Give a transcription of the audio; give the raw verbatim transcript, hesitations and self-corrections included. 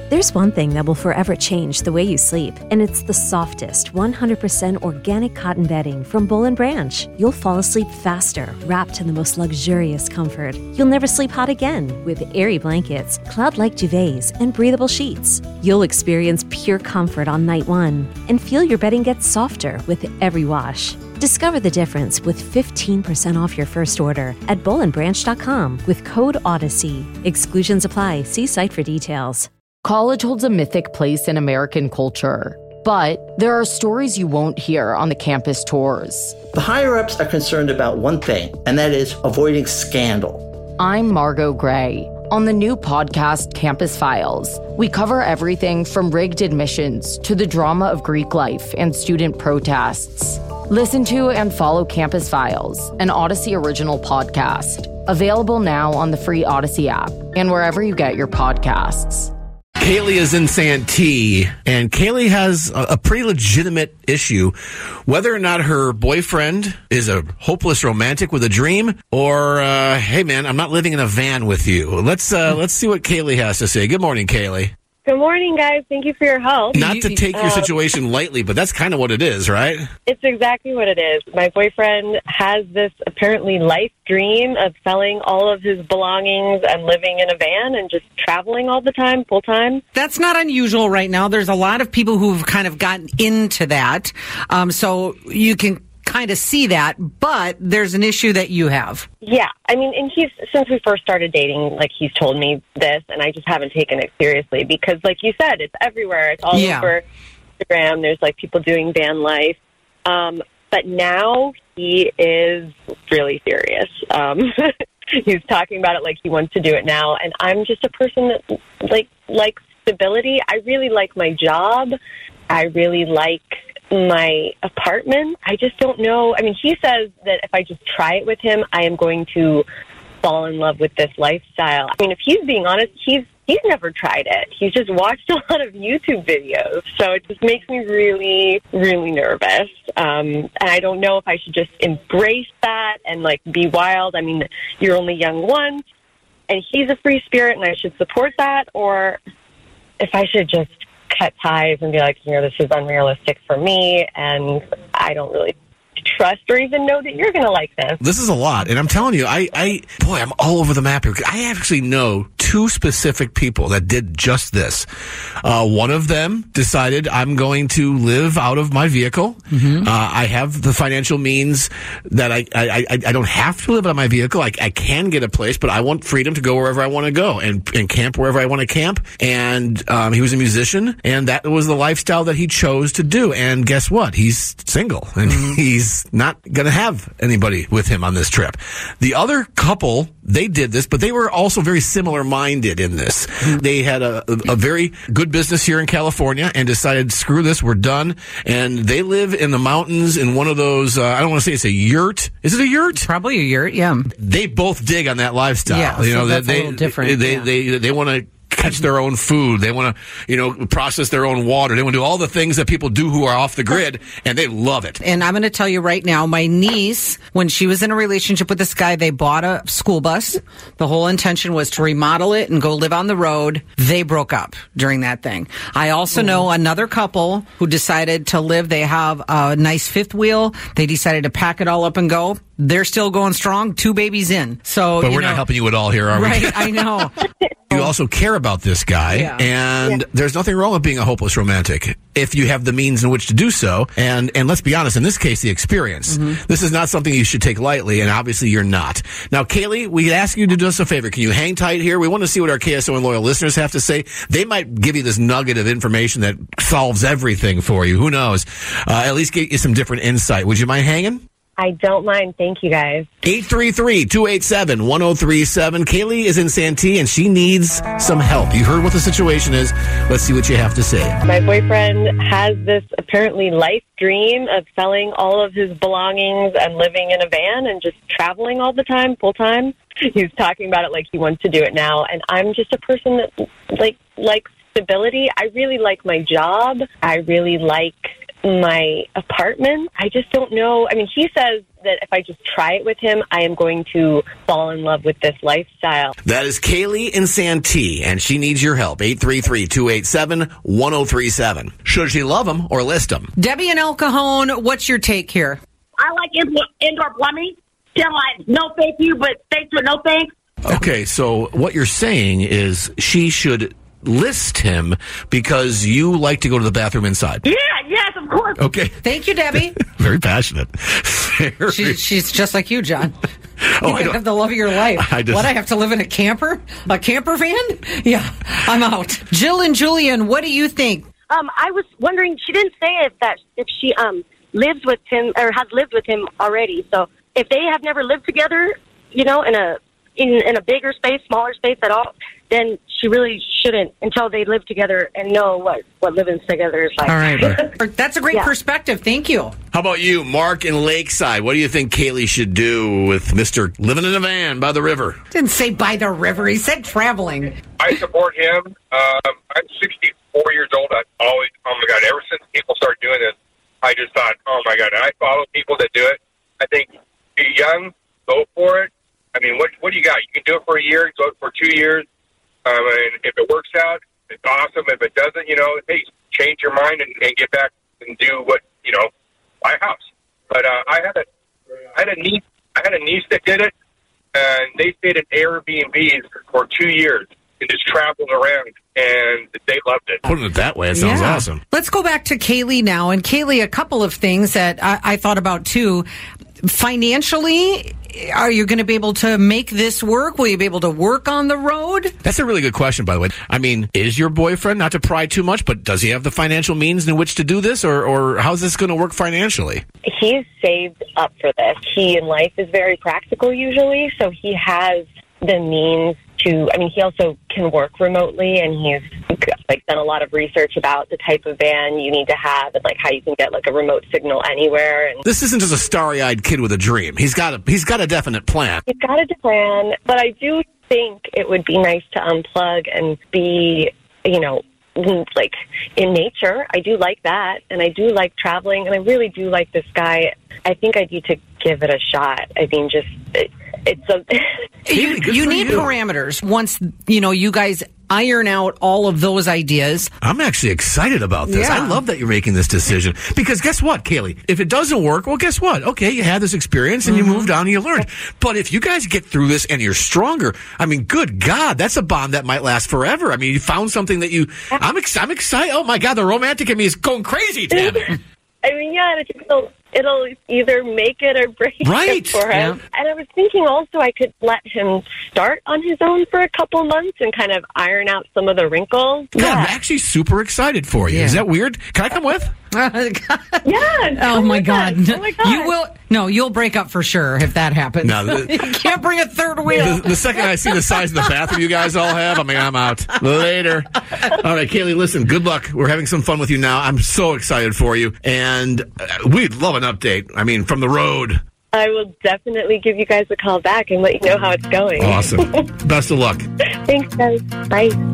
There's one thing that will forever change the way you sleep, and it's the softest, one hundred percent organic cotton bedding from Boll and Branch. You'll fall asleep faster, wrapped in the most luxurious comfort. You'll never sleep hot again with airy blankets, cloud-like duvets, and breathable sheets. You'll experience pure comfort on night one and feel your bedding get softer with every wash. Discover the difference with fifteen percent off your first order at boll and branch dot com with code Odyssey. Exclusions apply. See site for details. College holds a mythic place in American culture, but there are stories you won't hear on the campus tours. The higher-ups are concerned about one thing, and that is avoiding scandal. I'm Margot Gray. On the new podcast, Campus Files, we cover everything from rigged admissions to the drama of Greek life and student protests. Listen to and follow Campus Files, an Odyssey original podcast. Available now on the free Odyssey app and wherever you get your podcasts. Kaylee is in Santee, and Kaylee has a, a pretty legitimate issue, whether or not her boyfriend is a hopeless romantic with a dream, or uh, hey man, I'm not living in a van with you. Let's uh, let's see what Kaylee has to say. Good morning, Kaylee. Good morning, guys. Thank you for your help. Not to take your uh, situation lightly, but that's kind of what it is, right? It's exactly what it is. My boyfriend has this apparently life dream of selling all of his belongings and living in a van and just traveling all the time, full time. That's not unusual right now. There's a lot of people who've kind of gotten into that. Um, so you can kind of see that, but there's an issue that you have. Yeah. I mean, and he's, since we first started dating, like, he's told me this, and I just haven't taken it seriously because, like you said, it's everywhere. It's all yeah. over Instagram. There's, like, people doing van life. Um, but now he is really serious. Um, he's talking about it like he wants to do it now, and I'm just a person that, like, likes stability. I really like my job. I really like my apartment. I just don't know. I mean, he says that if I just try it with him, I am going to fall in love with this lifestyle. I mean, if he's being honest, he's he's never tried it. He's just watched a lot of YouTube videos. So it just makes me really, really nervous. Um, and I don't know if I should just embrace that and, like, be wild. I mean, you're only young once, and he's a free spirit, and I should support that, or if I should just cut ties and be like, you know, this is unrealistic for me, and I don't really trust or even know that you're going to like this. This is a lot, and I'm telling you, I, I, boy, I'm all over the map here. I actually know two specific people that did just this. Uh, one of them decided, I'm going to live out of my vehicle. Mm-hmm. Uh, I have the financial means that I, I, I, I don't have to live out of my vehicle. I, I can get a place, but I want freedom to go wherever I want to go and, and camp wherever I want to camp. And um, he was a musician, and that was the lifestyle that he chose to do. And guess what? He's single, and mm-hmm. he's not going to have anybody with him on this trip. The other couple, they did this, but they were also very similar minded in this. Mm-hmm. They had a, a, a very good business here in California and decided, screw this, we're done. And they live in the mountains in one of those, uh, I don't want to say it's a yurt. Is it a yurt? Probably a yurt, yeah. They both dig on that lifestyle. Yeah, you so know, that's they, a little different. They, yeah. they, they, they want to catch their own food. They want to, you know, process their own water. They want to do all the things that people do who are off the grid, and they love it. And I'm going to tell you right now, my niece, when she was in a relationship with this guy, they bought a school bus. The whole intention was to remodel it and go live on the road. They broke up during that thing. I also know another couple who decided to live. They have a nice fifth wheel. They decided to pack it all up and go. They're still going strong, two babies in. So, But you we're know, not helping you at all here, are we? Right, I know. You also care about this guy, Yeah. and Yeah. there's nothing wrong with being a hopeless romantic if you have the means in which to do so. And and let's be honest, in this case, the experience. Mm-hmm. This is not something you should take lightly, and obviously you're not. Now, Kaylee, we ask you to do us a favor. Can you hang tight here? We want to see what our K S O N loyal listeners have to say. They might give you this nugget of information that solves everything for you. Who knows? Uh, at least get you some different insight. Would you mind hanging? I don't mind. Thank you, guys. eight three three, two eight seven, one zero three seven. Kaylee is in Santee, and she needs some help. You heard what the situation is. Let's see what you have to say. My boyfriend has this apparently life dream of selling all of his belongings and living in a van and just traveling all the time, full time. He's talking about it like he wants to do it now, and I'm just a person that, like, likes stability. I really like my job. I really like my apartment. I just don't know. I mean, he says that if I just try it with him, I am going to fall in love with this lifestyle. That is Kaylee in Santee, and she needs your help. eight three three, two eight seven, one oh three seven. Should she love him or list him? Debbie in El Cajon, what's your take here? I like indoor, indoor plumbing. Tell like, no thank you, but thanks but no thanks. Okay, so what you're saying is she should list him because you like to go to the bathroom inside. Yeah, yes, of course. Okay. Thank you, Debbie. Very passionate. Very... She, she's just like you, John. Oh, you I don't... have the love of your life. I just... What, I have to live in a camper? A camper van? Yeah, I'm out. Jill and Julian, what do you think? Um, I was wondering, she didn't say if that if she um lives with him or has lived with him already. So if they have never lived together, you know, in a in, in a bigger space, smaller space at all, then she really shouldn't until they live together and know what, what living together is like. All right. That's a great yeah. perspective. Thank you. How about you, Mark in Lakeside? What do you think Kaylee should do with Mister living in a van by the river? Didn't say by the river. He said traveling. I support him. Um, I'm sixty-four years old. I've always, oh my God, ever since people started doing this, I just thought, oh my God, and I follow people that do it. I think if you're young, go for it. I mean, what what do you got? You can do it for a year, go for two years. Um, and if it works out, it's awesome. If it doesn't, you know, hey, change your mind and, and get back and do what, you know, buy a house. But uh, I had a, I had a niece, I had a niece that did it, and they stayed at Airbnbs for two years and just traveled around, and they loved it. Putting it that way, it sounds yeah. awesome. Let's go back to Kaylee now. And Kaylee, a couple of things that I, I thought about too. Financially, are you going to be able to make this work? Will you be able to work on the road? That's a really good question, by the way. I mean, is your boyfriend, not to pry too much, but does he have the financial means in which to do this, or, or how's this going to work financially? He's saved up for this. He in life is very practical usually, so he has the means to, I mean, he also can work remotely, and he's like done a lot of research about the type of van you need to have and like how you can get like a remote signal anywhere. And this isn't just a starry-eyed kid with a dream. He's got a he's got a definite plan. He's got a plan, but I do think it would be nice to unplug and be, you know, like in nature. I do like that, and I do like traveling, and I really do like this guy. I think I need to give it a shot. I mean, just it, it's a. you you need you. parameters. Once you know you guys iron out all of those ideas. I'm actually excited about this. Yeah. I love that you're making this decision because guess what, Kaylee? If it doesn't work, well, guess what? Okay, you had this experience and mm-hmm. you moved on and you learned. But if you guys get through this and you're stronger, I mean, good God, that's a bond that might last forever. I mean, you found something that you. I'm ex- I'm excited. Oh my God, the romantic in me is going crazy, Tammy. I mean, yeah, it'll, it'll either make it or break right. it for him. Yeah. And I was thinking also I could let him start on his own for a couple months and kind of iron out some of the wrinkles. God, yeah. I'm actually super excited for you. Yeah. Is that weird? Can I come with? yeah. Oh my God. Oh my God. You will. No, you'll break up for sure if that happens. No, the, you can't bring a third wheel. The, the second I see the size of the bathroom you guys all have, I mean, I'm out. Later. All right, Kaylee, listen, good luck. We're having some fun with you now. I'm so excited for you. And uh, we'd love an update. I mean, from the road. I will definitely give you guys a call back and let you know how it's going. Awesome. Best of luck. Thanks, guys. Bye.